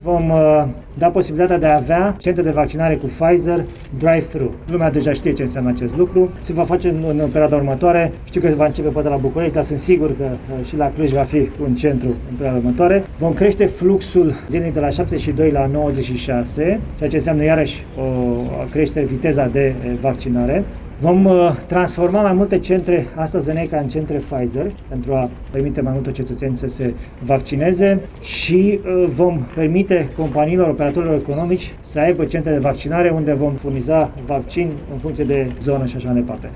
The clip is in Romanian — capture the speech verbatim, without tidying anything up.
Vom uh, da posibilitatea de a avea centre de vaccinare cu Pfizer drive-thru. Lumea deja știe ce înseamnă acest lucru. Se va face în, în perioada următoare. Știu că va începe poate la București, dar sunt sigur că uh, și la Cluj va fi un centru în perioada următoare. Vom crește fluxul zilnic de la șaptezeci și doi la nouăzeci și șase, ceea ce înseamnă iarăși o creștere viteza de vaccinare. Vom uh, transforma mai multe centre AstraZeneca în centre Pfizer pentru a permite mai multor cetățeni să se vaccineze și uh, vom permite companiilor, operatorilor economici să aibă centre de vaccinare unde vom furniza vaccin în funcție de zonă și așa mai departe.